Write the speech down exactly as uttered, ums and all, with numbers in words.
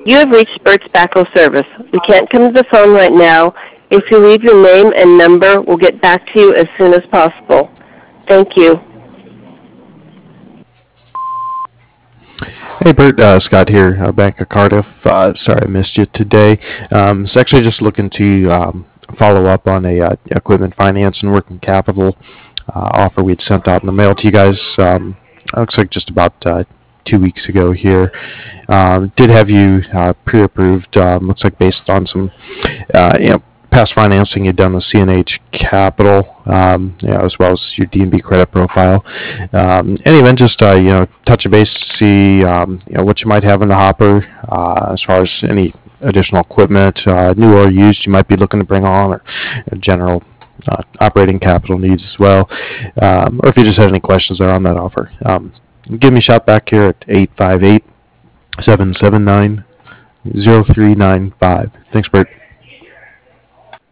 You have reached Burt Spackle service. We can't come to the phone right now. If you leave your name and number, we'll get back to you as soon as possible. Thank you. Hey Bert, uh, Scott here, uh, Bank of Cardiff. Uh, sorry I missed you today. Um, it's actually just looking to um, follow up on a uh, equipment finance and working capital uh, offer we'd sent out in the mail to you guys. Um, looks like just about uh, two weeks ago here. Um, did have you uh, pre-approved. Um, looks like based on some uh, you know, past financing you'd done with C N H Capital, um, you know, as well as your D and B credit profile. Um, any event, just uh, you know, touch a base to see um, you know what you might have in the hopper uh, as far as any additional equipment, uh, new or used, you might be looking to bring on, or you know, general uh, operating capital needs as well, um, or if you just had any questions there on that offer. Um, give me a shout back here at eight five eight, seven seven nine, zero three nine five. Thanks, Bert.